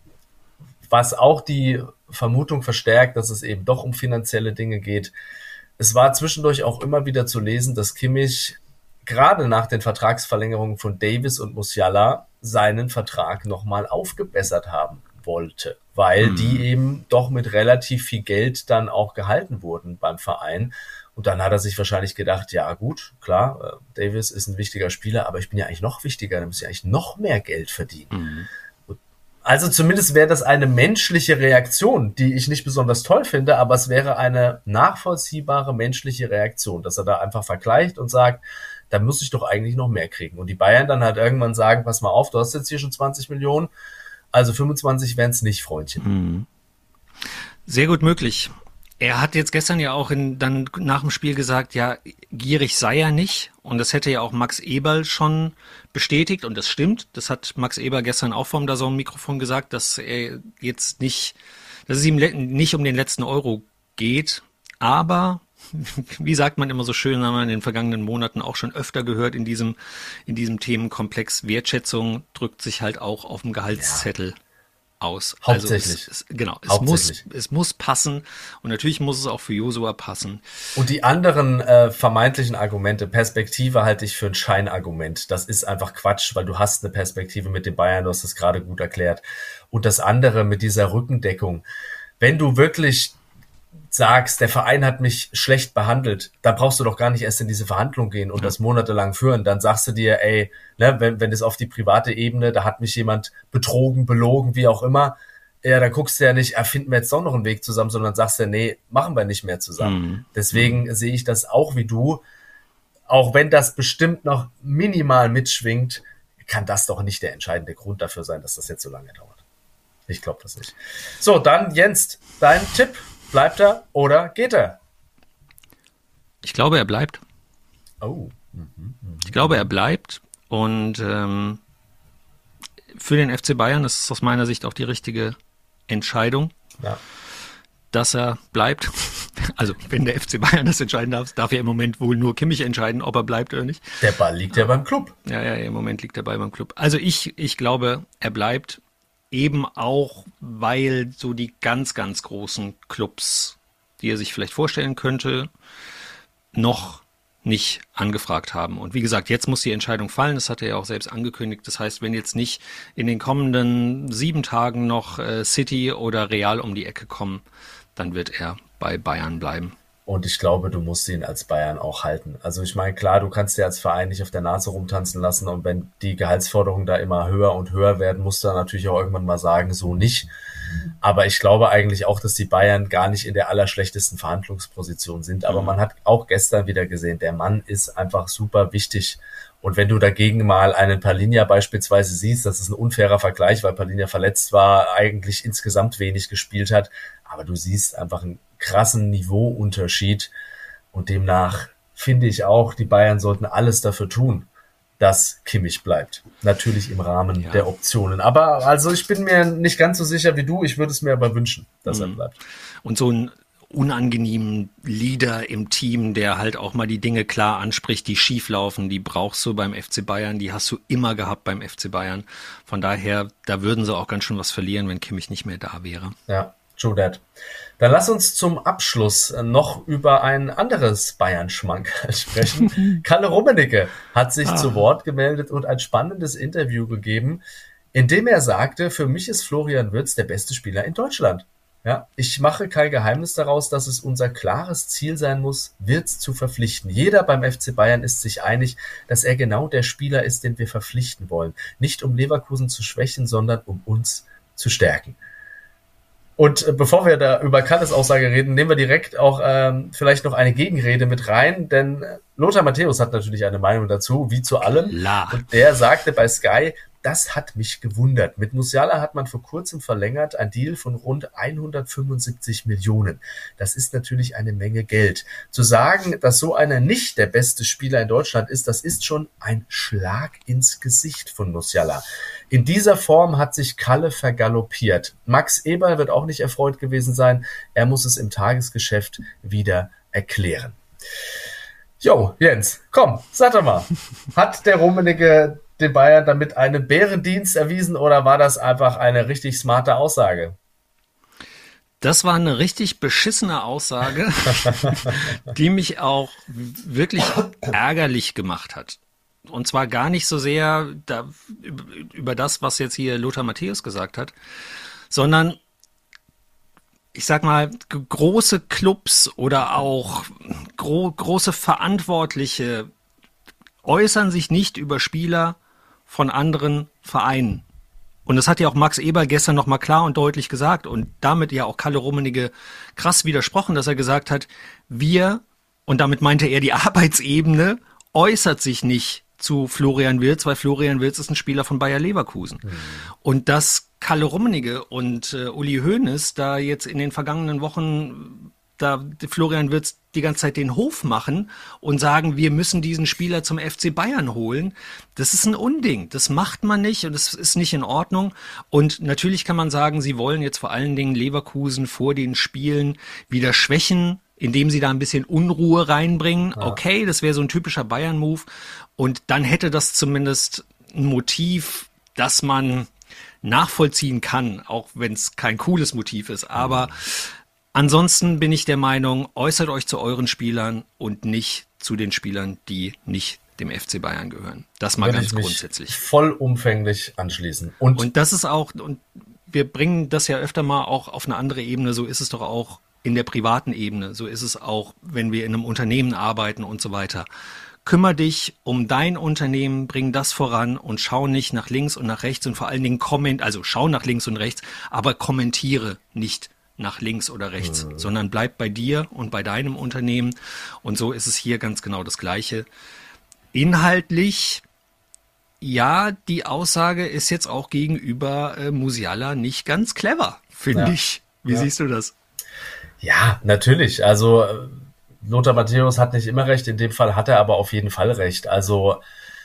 was auch die Vermutung verstärkt, dass es eben doch um finanzielle Dinge geht. Es war zwischendurch auch immer wieder zu lesen, dass Kimmich gerade nach den Vertragsverlängerungen von Davis und Musiala seinen Vertrag nochmal aufgebessert haben wollte, weil mhm. die eben doch mit relativ viel Geld dann auch gehalten wurden beim Verein. Und dann hat er sich wahrscheinlich gedacht, ja gut, klar, Davis ist ein wichtiger Spieler, aber ich bin ja eigentlich noch wichtiger, da muss ich eigentlich noch mehr Geld verdienen. Mhm. Also zumindest wäre das eine menschliche Reaktion, die ich nicht besonders toll finde, aber es wäre eine nachvollziehbare menschliche Reaktion, dass er da einfach vergleicht und sagt, da muss ich doch eigentlich noch mehr kriegen. Und die Bayern dann halt irgendwann sagen, pass mal auf, du hast jetzt hier schon zwanzig Millionen, also fünfundzwanzig wären es nicht, Freundchen. Mhm. Sehr gut möglich. Er hat jetzt gestern ja auch in, dann nach dem Spiel gesagt, ja, gierig sei er nicht. Und das hätte ja auch Max Eberl schon bestätigt. Und das stimmt. Das hat Max Eberl gestern auch vom D A Z N-Mikrofon gesagt, dass er jetzt nicht, dass es ihm nicht um den letzten Euro geht. Aber, wie sagt man immer so schön, haben wir in den vergangenen Monaten auch schon öfter gehört in diesem, in diesem Themenkomplex. Wertschätzung drückt sich halt auch auf dem Gehaltszettel. Ja. aus. Hauptsächlich. Also es, es, genau, es Hauptsächlich. muss, es muss passen und natürlich muss es auch für Josua passen. Und die anderen äh, vermeintlichen Argumente, Perspektive halte ich für ein Scheinargument. Das ist einfach Quatsch, weil du hast eine Perspektive mit den Bayern, du hast das gerade gut erklärt. Und das andere mit dieser Rückendeckung, wenn du wirklich sagst, der Verein hat mich schlecht behandelt, dann brauchst du doch gar nicht erst in diese Verhandlung gehen und das monatelang führen. Dann sagst du dir, ey, ne, wenn, wenn das auf die private Ebene, da hat mich jemand betrogen, belogen, wie auch immer, ja, dann guckst du ja nicht, erfinden wir jetzt doch noch einen Weg zusammen, sondern sagst ja, nee, machen wir nicht mehr zusammen. Mhm. Deswegen mhm. sehe ich das auch wie du. Auch wenn das bestimmt noch minimal mitschwingt, kann das doch nicht der entscheidende Grund dafür sein, dass das jetzt so lange dauert. Ich glaube das nicht. So, dann Jens, dein Tipp. Bleibt er oder geht er? Ich glaube, er bleibt. Oh. Mhm, mh. Ich glaube, er bleibt. Und ähm, für den F C Bayern ist es aus meiner Sicht auch die richtige Entscheidung, ja. dass er bleibt. Also, wenn der F C Bayern das entscheiden darf, darf ja im Moment wohl nur Kimmich entscheiden, ob er bleibt oder nicht. Der Ball liegt ja, ja beim Club. Ja, ja, im Moment liegt der Ball beim Club. Also ich, ich glaube, er bleibt. Eben auch, weil so die ganz, ganz großen Clubs, die er sich vielleicht vorstellen könnte, noch nicht angefragt haben. Und wie gesagt, jetzt muss die Entscheidung fallen. Das hat er ja auch selbst angekündigt. Das heißt, wenn jetzt nicht in den kommenden sieben Tagen noch äh, City oder Real um die Ecke kommen, dann wird er bei Bayern bleiben. Und ich glaube, du musst ihn als Bayern auch halten. Also ich meine, klar, du kannst dir als Verein nicht auf der Nase rumtanzen lassen und wenn die Gehaltsforderungen da immer höher und höher werden, musst du natürlich auch irgendwann mal sagen, so nicht. Aber ich glaube eigentlich auch, dass die Bayern gar nicht in der allerschlechtesten Verhandlungsposition sind. Aber man hat auch gestern wieder gesehen, der Mann ist einfach super wichtig. Und wenn du dagegen mal einen Palinja beispielsweise siehst, das ist ein unfairer Vergleich, weil Palinja verletzt war, eigentlich insgesamt wenig gespielt hat. Aber du siehst einfach einen krassen Niveauunterschied. Und demnach finde ich auch, die Bayern sollten alles dafür tun, dass Kimmich bleibt. Natürlich im Rahmen ja. der Optionen. Aber also ich bin mir nicht ganz so sicher wie du. Ich würde es mir aber wünschen, dass mhm. er bleibt. Und so ein unangenehmen Leader im Team, der halt auch mal die Dinge klar anspricht, die schief laufen, die brauchst du beim F C Bayern, die hast du immer gehabt beim F C Bayern. Von daher, da würden sie auch ganz schön was verlieren, wenn Kimmich nicht mehr da wäre. Ja, true that. Dann lass uns zum Abschluss noch über ein anderes Bayern-Schmankerl sprechen. Kalle Rummenigge hat sich ah. zu Wort gemeldet und ein spannendes Interview gegeben, in dem er sagte, für mich ist Florian Wirtz der beste Spieler in Deutschland. Ja, ich mache kein Geheimnis daraus, dass es unser klares Ziel sein muss, Wirtz zu verpflichten. Jeder beim F C Bayern ist sich einig, dass er genau der Spieler ist, den wir verpflichten wollen. Nicht um Leverkusen zu schwächen, sondern um uns zu stärken. Und bevor wir da über Kalles Aussage reden, nehmen wir direkt auch ähm, vielleicht noch eine Gegenrede mit rein, denn Lothar Matthäus hat natürlich eine Meinung dazu, wie zu allem. La. Und der sagte bei Sky, das hat mich gewundert. Mit Musiala hat man vor kurzem verlängert, ein Deal von rund hundertfünfundsiebzig Millionen. Das ist natürlich eine Menge Geld. Zu sagen, dass so einer nicht der beste Spieler in Deutschland ist, das ist schon ein Schlag ins Gesicht von Musiala. In dieser Form hat sich Kalle vergaloppiert. Max Eberl wird auch nicht erfreut gewesen sein. Er muss es im Tagesgeschäft wieder erklären. Jo, Jens, komm, sag doch mal. Hat der Rummenigge den Bayern damit einen Bärendienst erwiesen oder war das einfach eine richtig smarte Aussage? Das war eine richtig beschissene Aussage, die mich auch wirklich ärgerlich gemacht hat. Und zwar gar nicht so sehr da, über das, was jetzt hier Lothar Matthäus gesagt hat, sondern ich sag mal, große Clubs oder auch gro- große Verantwortliche äußern sich nicht über Spieler von anderen Vereinen. Und das hat ja auch Max Eberl gestern nochmal klar und deutlich gesagt und damit ja auch Kalle Rummenigge krass widersprochen, dass er gesagt hat, wir, und damit meinte er die Arbeitsebene, äußert sich nicht zu Florian Wirtz, weil Florian Wirtz ist ein Spieler von Bayer Leverkusen. Mhm. Und dass Kalle Rummenigge und äh, Uli Hoeneß da jetzt in den vergangenen Wochen da Florian Wirtz die ganze Zeit den Hof machen und sagen, wir müssen diesen Spieler zum F C Bayern holen. Das ist ein Unding. Das macht man nicht und das ist nicht in Ordnung. Und natürlich kann man sagen, sie wollen jetzt vor allen Dingen Leverkusen vor den Spielen wieder schwächen, indem sie da ein bisschen Unruhe reinbringen. Ja. Okay, das wäre so ein typischer Bayern-Move. Und dann hätte das zumindest ein Motiv, dass man nachvollziehen kann, auch wenn es kein cooles Motiv ist. Aber ansonsten bin ich der Meinung, äußert euch zu euren Spielern und nicht zu den Spielern, die nicht dem F C Bayern gehören. Das mal Würde ganz ich mich grundsätzlich. Vollumfänglich anschließen. Und, Und das ist auch, und wir bringen das ja öfter mal auch auf eine andere Ebene, so ist es doch auch in der privaten Ebene, so ist es auch, wenn wir in einem Unternehmen arbeiten und so weiter. Kümmer dich um dein Unternehmen, bring das voran und schau nicht nach links und nach rechts und vor allen Dingen komment, also schau nach links und rechts, aber kommentiere nicht nach links oder rechts, mhm. sondern bleib bei dir und bei deinem Unternehmen. Und so ist es hier ganz genau das Gleiche. Inhaltlich, ja, die Aussage ist jetzt auch gegenüber äh, Musiala nicht ganz clever, finde ja. ich. Wie ja. siehst du das? Ja, natürlich. Also Lothar Matthäus hat nicht immer recht, in dem Fall hat er aber auf jeden Fall recht. Also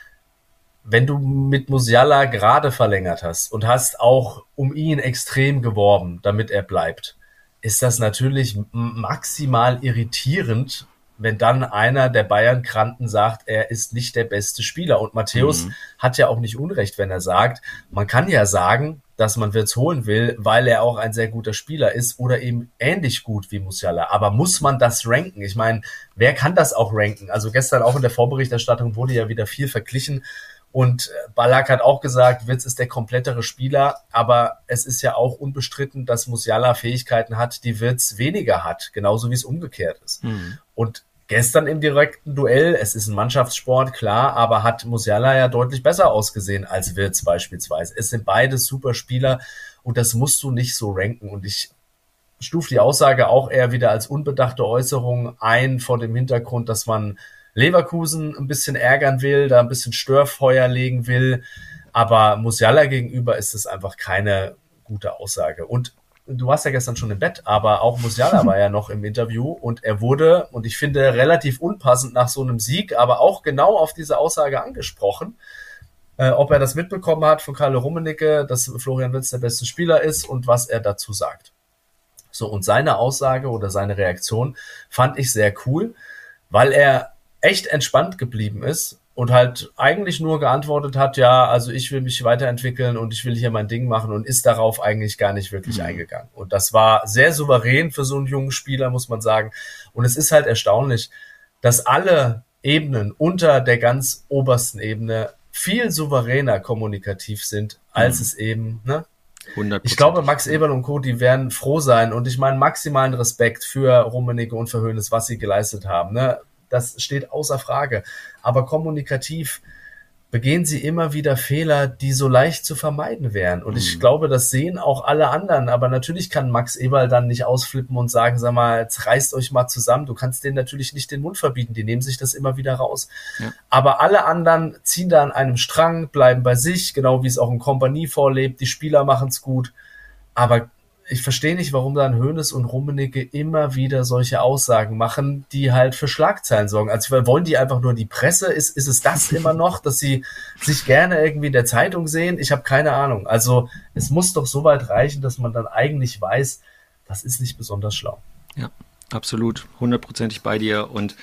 wenn du mit Musiala gerade verlängert hast und hast auch um ihn extrem geworben, damit er bleibt, ist das natürlich maximal irritierend, wenn dann einer der Bayern-Kranten sagt, er ist nicht der beste Spieler. Und Matthäus mhm. hat ja auch nicht Unrecht, wenn er sagt, man kann ja sagen, dass man Wirtz holen will, weil er auch ein sehr guter Spieler ist oder eben ähnlich gut wie Musiala. Aber muss man das ranken? Ich meine, wer kann das auch ranken? Also gestern auch in der Vorberichterstattung wurde ja wieder viel verglichen. Und Ballack hat auch gesagt, Wirtz ist der komplettere Spieler, aber es ist ja auch unbestritten, dass Musiala Fähigkeiten hat, die Wirtz weniger hat, genauso wie es umgekehrt ist. Mhm. Und gestern im direkten Duell, es ist ein Mannschaftssport, klar, aber hat Musiala ja deutlich besser ausgesehen als Wirtz beispielsweise. Es sind beide super Spieler und das musst du nicht so ranken. Und ich stufe die Aussage auch eher wieder als unbedachte Äußerung ein vor dem Hintergrund, dass man Leverkusen ein bisschen ärgern will, da ein bisschen Störfeuer legen will, aber Musiala gegenüber ist es einfach keine gute Aussage. Und du warst ja gestern schon im Bett, aber auch Musiala war ja noch im Interview und er wurde, und ich finde relativ unpassend nach so einem Sieg, aber auch genau auf diese Aussage angesprochen, äh, ob er das mitbekommen hat von Karl Rummenigge, dass Florian Wirtz der beste Spieler ist und was er dazu sagt. So, und seine Aussage oder seine Reaktion fand ich sehr cool, weil er echt entspannt geblieben ist und halt eigentlich nur geantwortet hat, ja, also ich will mich weiterentwickeln und ich will hier mein Ding machen und ist darauf eigentlich gar nicht wirklich mhm. eingegangen. Und das war sehr souverän für so einen jungen Spieler, muss man sagen. Und es ist halt erstaunlich, dass alle Ebenen unter der ganz obersten Ebene viel souveräner kommunikativ sind, als mhm. es eben, ne? Ich glaube, Max Eberl und Co., die werden froh sein und ich meine maximalen Respekt für Rummenigge und für Hoeneß, was sie geleistet haben, ne? Das steht außer Frage. Aber kommunikativ begehen sie immer wieder Fehler, die so leicht zu vermeiden wären. Und mhm. ich glaube, das sehen auch alle anderen. Aber natürlich kann Max Eberl dann nicht ausflippen und sagen, sag mal, jetzt reißt euch mal zusammen. Du kannst denen natürlich nicht den Mund verbieten. Die nehmen sich das immer wieder raus. Ja. Aber alle anderen ziehen da an einem Strang, bleiben bei sich, genau wie es auch in Kompanie vorlebt. Die Spieler machen es gut. Aber ich verstehe nicht, warum dann Hoeneß und Rummenigge immer wieder solche Aussagen machen, die halt für Schlagzeilen sorgen. Also wollen die einfach nur die Presse? Ist, ist es das immer noch, dass sie sich gerne irgendwie in der Zeitung sehen? Ich habe keine Ahnung. Also es muss doch so weit reichen, dass man dann eigentlich weiß, das ist nicht besonders schlau. Ja, absolut. Hundertprozentig bei dir. Und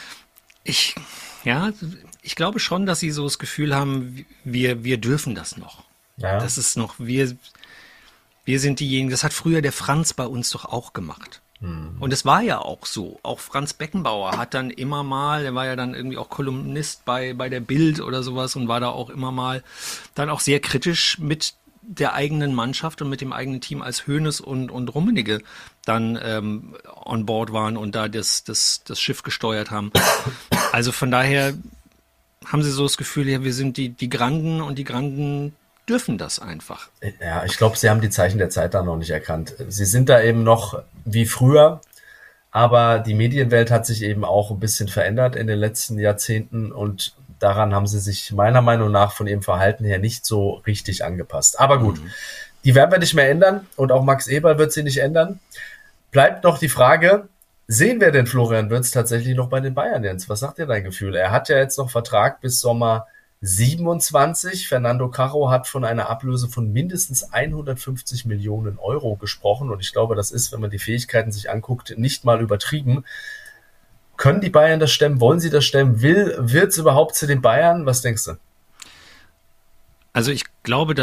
ich, ja, ich glaube schon, dass sie so das Gefühl haben, wir, wir dürfen das noch. Ja. Das ist noch, wir... Wir sind diejenigen, das hat früher der Franz bei uns doch auch gemacht. Hm. Und es war ja auch so. Auch Franz Beckenbauer hat dann immer mal, der war ja dann irgendwie auch Kolumnist bei, bei der Bild oder sowas und war da auch immer mal dann auch sehr kritisch mit der eigenen Mannschaft und mit dem eigenen Team, als Hoeneß und, und Rummenigge dann ähm, on board waren und da das, das, das Schiff gesteuert haben. Also von daher haben sie so das Gefühl, ja, wir sind die, die Granden und die Granden dürfen das einfach. Ja, ich glaube, sie haben die Zeichen der Zeit da noch nicht erkannt. Sie sind da eben noch wie früher, aber die Medienwelt hat sich eben auch ein bisschen verändert in den letzten Jahrzehnten und daran haben sie sich meiner Meinung nach von ihrem Verhalten her nicht so richtig angepasst. Aber gut, mhm. die werden wir nicht mehr ändern und auch Max Eberl wird sie nicht ändern. Bleibt noch die Frage, sehen wir denn Florian Wirtz tatsächlich noch bei den Bayern, Jens? Was sagt dir dein Gefühl? Er hat ja jetzt noch Vertrag bis Sommer siebenundzwanzig. Fernando Carro hat von einer Ablöse von mindestens hundertfünfzig Millionen Euro gesprochen und ich glaube, das ist, wenn man die Fähigkeiten sich anguckt, nicht mal übertrieben. Können die Bayern das stemmen? Wollen sie das stemmen? Will Wirtz überhaupt zu den Bayern? Was denkst du? Also ich glaube, dass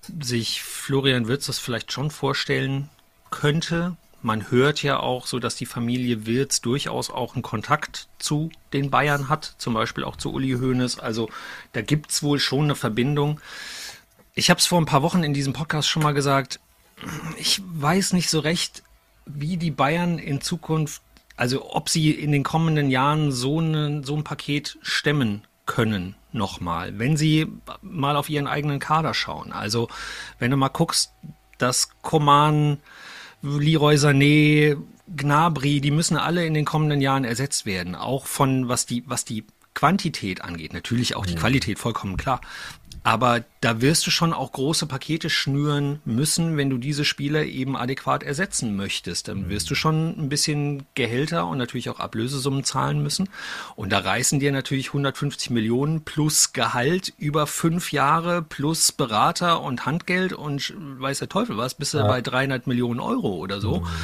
sich Florian Wirtz das vielleicht schon vorstellen könnte. Man hört ja auch so, dass die Familie Wirtz durchaus auch einen Kontakt zu den Bayern hat, zum Beispiel auch zu Uli Hoeneß. Also da gibt es wohl schon eine Verbindung. Ich habe es vor ein paar Wochen in diesem Podcast schon mal gesagt, ich weiß nicht so recht, wie die Bayern in Zukunft, also ob sie in den kommenden Jahren so, eine, so ein Paket stemmen können nochmal, wenn sie mal auf ihren eigenen Kader schauen. Also wenn du mal guckst, dass Coman, Leroy Sané, Gnabry, die müssen alle in den kommenden Jahren ersetzt werden. Auch von, was die, was die Quantität angeht. Natürlich auch die Qualität, vollkommen klar. Aber da wirst du schon auch große Pakete schnüren müssen, wenn du diese Spieler eben adäquat ersetzen möchtest. Dann wirst du schon ein bisschen Gehälter und natürlich auch Ablösesummen zahlen müssen. Und da reißen dir natürlich hundertfünfzig Millionen plus Gehalt über fünf Jahre plus Berater und Handgeld und weiß der Teufel was, bist du ja bei dreihundert Millionen Euro oder so. Mhm.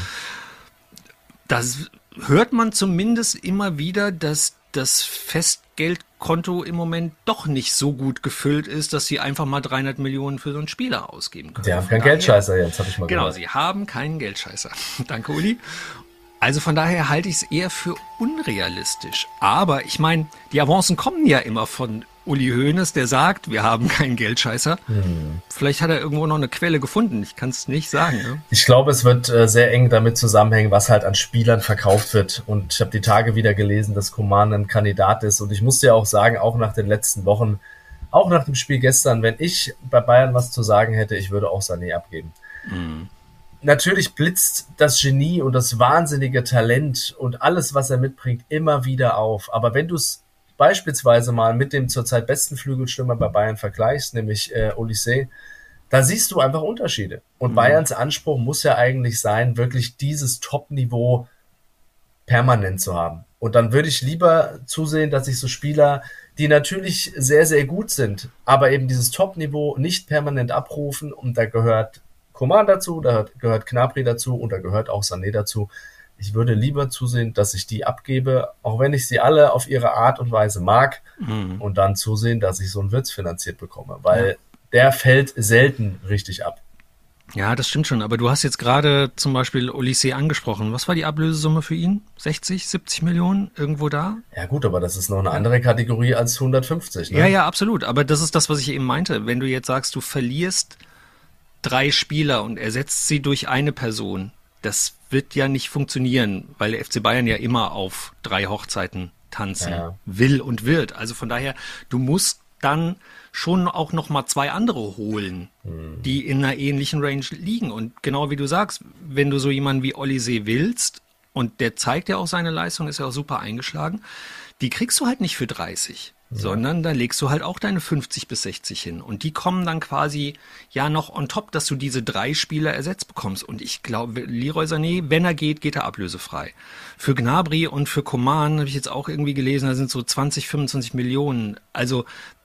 Das hört man zumindest immer wieder, dass das Festgeldkonto im Moment doch nicht so gut gefüllt ist, dass sie einfach mal dreihundert Millionen für so einen Spieler ausgeben können. Sie haben keinen Geldscheißer jetzt, habe ich mal Genau, gehört. sie haben keinen Geldscheißer. Danke, Uli. Also von daher halte ich es eher für unrealistisch. Aber ich meine, die Avancen kommen ja immer von Uli Hoeneß, der sagt, wir haben keinen Geldscheißer. Hm. Vielleicht hat er irgendwo noch eine Quelle gefunden. Ich kann es nicht sagen. Ne? Ich glaube, es wird äh, sehr eng damit zusammenhängen, was halt an Spielern verkauft wird. Und ich habe die Tage wieder gelesen, dass Coman ein Kandidat ist. Und ich muss dir auch sagen, auch nach den letzten Wochen, auch nach dem Spiel gestern, wenn ich bei Bayern was zu sagen hätte, ich würde auch Sané abgeben. Hm. Natürlich blitzt das Genie und das wahnsinnige Talent und alles, was er mitbringt, immer wieder auf. Aber wenn du es beispielsweise mal mit dem zurzeit besten Flügelstürmer bei Bayern vergleichst, nämlich äh, Olise, da siehst du einfach Unterschiede. Und mhm. Bayerns Anspruch muss ja eigentlich sein, wirklich dieses Top-Niveau permanent zu haben. Und dann würde ich lieber zusehen, dass ich so Spieler, die natürlich sehr, sehr gut sind, aber eben dieses Top-Niveau nicht permanent abrufen, und da gehört Coman dazu, da gehört Gnabry dazu und da gehört auch Sané dazu. Ich würde lieber zusehen, dass ich die abgebe, auch wenn ich sie alle auf ihre Art und Weise mag, mhm. und dann zusehen, dass ich so einen Wirtz finanziert bekomme, weil ja. der fällt selten richtig ab. Ja, das stimmt schon, aber du hast jetzt gerade zum Beispiel Olise angesprochen. Was war die Ablösesumme für ihn? sechzig, siebzig Millionen? Irgendwo da? Ja gut, aber das ist noch eine andere Kategorie als hundertfünfzig. Ne? Ja, ja, absolut, aber das ist das, was ich eben meinte. Wenn du jetzt sagst, du verlierst drei Spieler und ersetzt sie durch eine Person, das wird ja nicht funktionieren, weil der F C Bayern ja immer auf drei Hochzeiten tanzen ja. will und wird. Also von daher, du musst dann schon auch noch mal zwei andere holen, mhm. die in einer ähnlichen Range liegen. Und genau wie du sagst, wenn du so jemanden wie Olise willst, und der zeigt ja auch seine Leistung, ist ja auch super eingeschlagen, die kriegst du halt nicht für dreißig. Ja. Sondern da legst du halt auch deine fünfzig bis sechzig hin. Und die kommen dann quasi ja noch on top, dass du diese drei Spieler ersetzt bekommst. Und ich glaube, Leroy Sané, wenn er geht, geht er ablösefrei. Für Gnabry und für Coman habe ich jetzt auch irgendwie gelesen, da sind so zwanzig, fünfundzwanzig Millionen. Also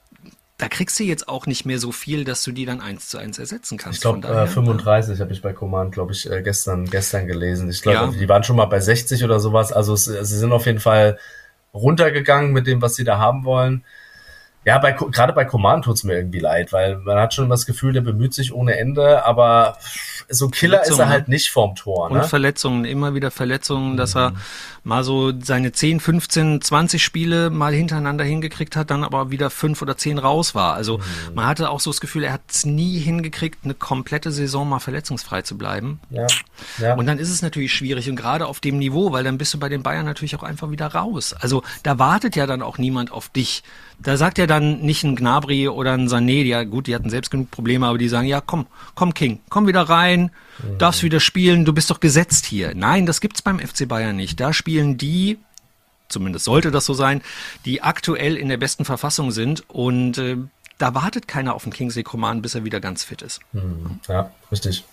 da kriegst du jetzt auch nicht mehr so viel, dass du die dann eins zu eins ersetzen kannst. Ich glaube, äh, fünfunddreißig habe ich bei Coman, glaube ich, äh, gestern, gestern gelesen. Ich glaube, ja. die waren schon mal bei sechzig oder sowas. Also es, sie sind auf jeden Fall runtergegangen mit dem, was sie da haben wollen. Ja, bei, gerade bei Coman tut's mir irgendwie leid, weil man hat schon das Gefühl, der bemüht sich ohne Ende, aber so Killer ist er halt nicht vorm Tor. Ne? Und Verletzungen, immer wieder Verletzungen, mhm. dass er mal so seine zehn, fünfzehn, zwanzig Spiele mal hintereinander hingekriegt hat, dann aber wieder fünf oder zehn raus war. Also mhm. man hatte auch so das Gefühl, er hat es nie hingekriegt, eine komplette Saison mal verletzungsfrei zu bleiben. Ja. Ja. Und dann ist es natürlich schwierig und gerade auf dem Niveau, weil dann bist du bei den Bayern natürlich auch einfach wieder raus. Also da wartet ja dann auch niemand auf dich. Da sagt ja dann nicht ein Gnabry oder ein Sané, ja gut, die hatten selbst genug Probleme, aber die sagen, ja komm, komm King, komm wieder rein, mhm. darfst wieder spielen, du bist doch gesetzt hier. Nein, das gibt's beim F C Bayern nicht. Da spielen die, zumindest sollte das so sein, die aktuell in der besten Verfassung sind und äh, da wartet keiner auf den Kingsley Coman, bis er wieder ganz fit ist. Mhm. Ja, richtig.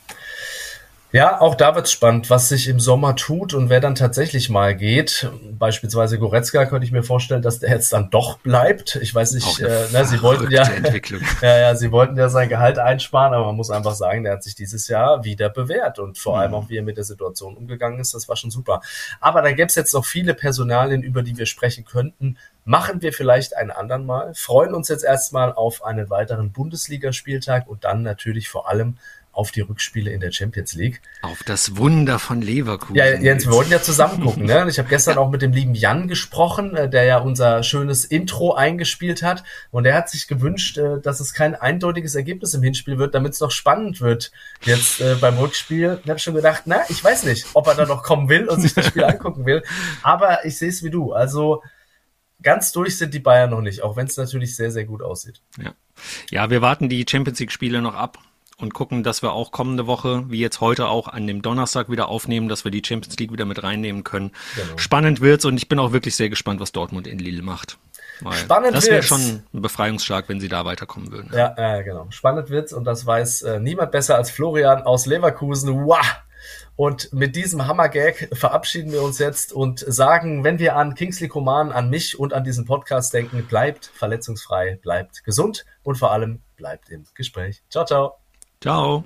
Ja, auch da wird's spannend, was sich im Sommer tut und wer dann tatsächlich mal geht. Beispielsweise Goretzka könnte ich mir vorstellen, dass der jetzt dann doch bleibt. Ich weiß nicht, äh, ne, sie wollten ja, ja, ja, sie wollten ja sein Gehalt einsparen, aber man muss einfach sagen, der hat sich dieses Jahr wieder bewährt und vor mhm. allem auch, wie er mit der Situation umgegangen ist, das war schon super. Aber da gäbe es jetzt noch viele Personalien, über die wir sprechen könnten. machen wir vielleicht ein andern Mal. Freuen uns jetzt erstmal auf einen weiteren Bundesligaspieltag und dann natürlich vor allem auf die Rückspiele in der Champions League. Auf das Wunder von Leverkusen. Ja, Jens, wir wollten ja zusammen gucken, ne? Ich habe gestern auch mit dem lieben Jan gesprochen, der ja unser schönes Intro eingespielt hat. Und der hat sich gewünscht, dass es kein eindeutiges Ergebnis im Hinspiel wird, damit es noch spannend wird jetzt äh, beim Rückspiel. Ich habe schon gedacht, na, ich weiß nicht, ob er da noch kommen will und sich das Spiel angucken will. Aber ich sehe es wie du. Also ganz durch sind die Bayern noch nicht, auch wenn es natürlich sehr, sehr gut aussieht. Ja. ja, wir warten die Champions League-Spiele noch ab. Und gucken, dass wir auch kommende Woche, wie jetzt heute auch, an dem Donnerstag wieder aufnehmen, dass wir die Champions League wieder mit reinnehmen können. Genau. Spannend wird's und ich bin auch wirklich sehr gespannt, was Dortmund in Lille macht. Weil Spannend das wäre schon ein Befreiungsschlag, wenn sie da weiterkommen würden. Ja, äh, genau. Spannend wird's und das weiß äh, niemand besser als Florian aus Leverkusen. Wow! Und mit diesem Hammergag verabschieden wir uns jetzt und sagen, wenn wir an Kingsley Coman, an mich und an diesen Podcast denken, bleibt verletzungsfrei, bleibt gesund und vor allem bleibt im Gespräch. Ciao, ciao. Ciao.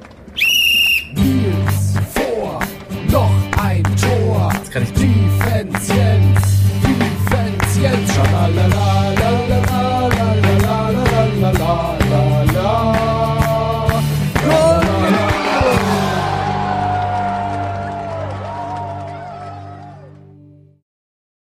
Nils vor, noch ein Tor. Jetzt kann ich Defense Jens, Defense Jens, schalalala.